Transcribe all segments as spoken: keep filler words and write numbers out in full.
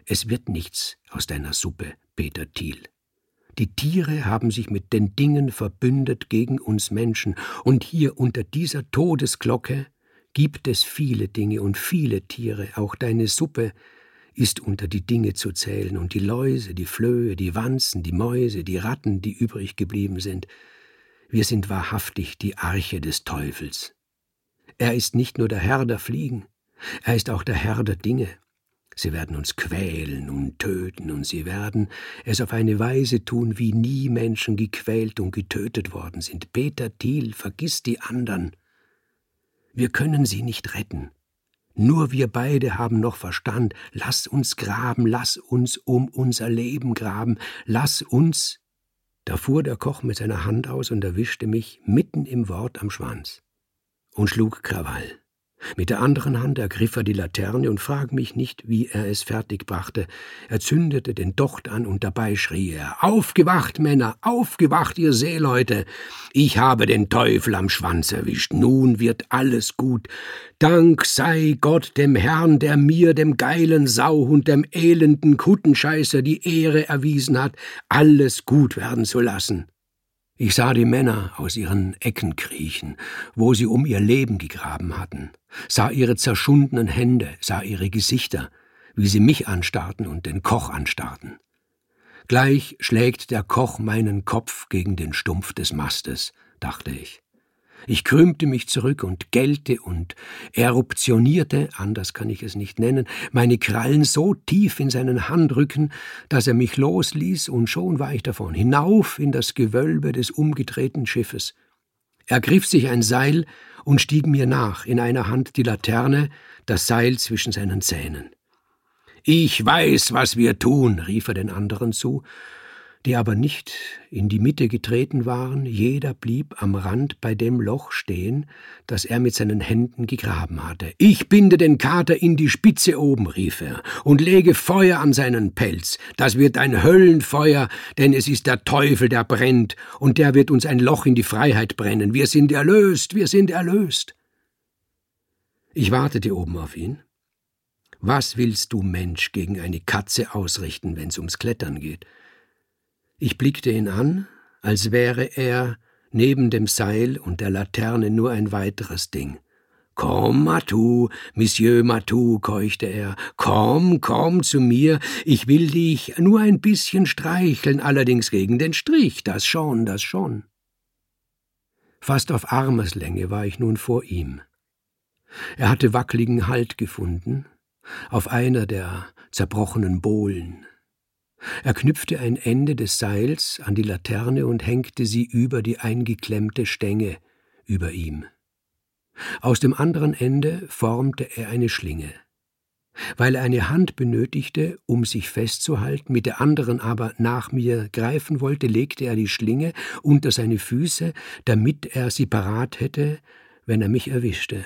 es wird nichts aus deiner Suppe, Peter Thiel. Die Tiere haben sich mit den Dingen verbündet gegen uns Menschen, und hier unter dieser Todesglocke gibt es viele Dinge und viele Tiere, auch deine Suppe ist unter die Dinge zu zählen, und die Läuse, die Flöhe, die Wanzen, die Mäuse, die Ratten, die übrig geblieben sind. Wir sind wahrhaftig die Arche des Teufels. Er ist nicht nur der Herr der Fliegen, er ist auch der Herr der Dinge. Sie werden uns quälen und töten, und sie werden es auf eine Weise tun, wie nie Menschen gequält und getötet worden sind. Peter Thiel, vergiss die anderen. Wir können sie nicht retten. Nur wir beide haben noch Verstand. Lass uns graben, lass uns um unser Leben graben, lass uns. Da fuhr der Koch mit seiner Hand aus und erwischte mich mitten im Wort am Schwanz und schlug Krawall. Mit der anderen Hand ergriff er die Laterne und frag mich nicht, wie er es fertigbrachte. Er zündete den Docht an und dabei schrie er: »Aufgewacht, Männer, aufgewacht, ihr Seeleute! Ich habe den Teufel am Schwanz erwischt. Nun wird alles gut. Dank sei Gott dem Herrn, der mir, dem geilen Sauhund, dem elenden Kuttenscheißer, die Ehre erwiesen hat, alles gut werden zu lassen.« Ich sah die Männer aus ihren Ecken kriechen, wo sie um ihr Leben gegraben hatten, sah ihre zerschundenen Hände, sah ihre Gesichter, wie sie mich anstarrten und den Koch anstarrten. Gleich schlägt der Koch meinen Kopf gegen den Stumpf des Mastes, dachte ich. Ich krümmte mich zurück und gellte und eruptionierte, anders kann ich es nicht nennen, meine Krallen so tief in seinen Handrücken, dass er mich losließ, und schon war ich davon, hinauf in das Gewölbe des umgedrehten Schiffes. Er griff sich ein Seil und stieg mir nach, in einer Hand die Laterne, das Seil zwischen seinen Zähnen. »Ich weiß, was wir tun«, rief er den anderen zu, die aber nicht in die Mitte getreten waren. Jeder blieb am Rand bei dem Loch stehen, das er mit seinen Händen gegraben hatte. »Ich binde den Kater in die Spitze oben«, rief er, »und lege Feuer an seinen Pelz. Das wird ein Höllenfeuer, denn es ist der Teufel, der brennt, und der wird uns ein Loch in die Freiheit brennen. Wir sind erlöst, wir sind erlöst.« Ich wartete oben auf ihn. Was willst du, Mensch, gegen eine Katze ausrichten, wenn's ums Klettern geht? Ich blickte ihn an, als wäre er neben dem Seil und der Laterne nur ein weiteres Ding. »Komm, Matou, Monsieur Matou«, keuchte er, »komm, komm zu mir, ich will dich nur ein bisschen streicheln, allerdings gegen den Strich, das schon, das schon.« Fast auf Armeslänge war ich nun vor ihm. Er hatte wackeligen Halt gefunden, auf einer der zerbrochenen Bohlen. Er knüpfte ein Ende des Seils an die Laterne und hängte sie über die eingeklemmte Stänge über ihm. Aus dem anderen Ende formte er eine Schlinge. Weil er eine Hand benötigte, um sich festzuhalten, mit der anderen aber nach mir greifen wollte, legte er die Schlinge unter seine Füße, damit er sie parat hätte, wenn er mich erwischte.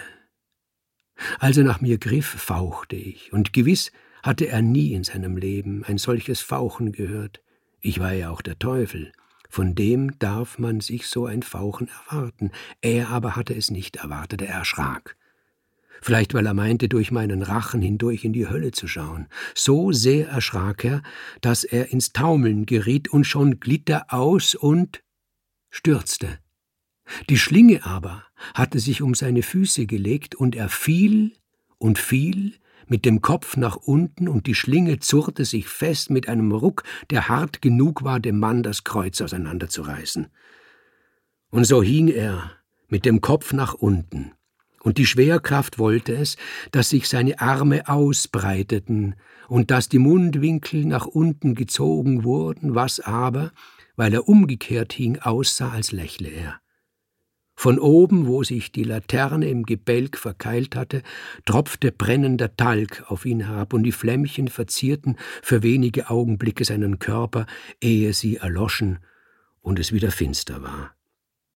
Als er nach mir griff, fauchte ich, und gewiss hatte er nie in seinem Leben ein solches Fauchen gehört. Ich war ja auch der Teufel. Von dem darf man sich so ein Fauchen erwarten. Er aber hatte es nicht erwartet, er erschrak. Vielleicht, weil er meinte, durch meinen Rachen hindurch in die Hölle zu schauen. So sehr erschrak er, dass er ins Taumeln geriet, und schon glitt er aus und stürzte. Die Schlinge aber hatte sich um seine Füße gelegt, und er fiel und fiel, mit dem Kopf nach unten, und die Schlinge zurrte sich fest mit einem Ruck, der hart genug war, dem Mann das Kreuz auseinanderzureißen. Und so hing er mit dem Kopf nach unten, und die Schwerkraft wollte es, dass sich seine Arme ausbreiteten und dass die Mundwinkel nach unten gezogen wurden, was aber, weil er umgekehrt hing, aussah, als lächle er. Von oben, wo sich die Laterne im Gebälk verkeilt hatte, tropfte brennender Talg auf ihn herab, und die Flämmchen verzierten für wenige Augenblicke seinen Körper, ehe sie erloschen und es wieder finster war.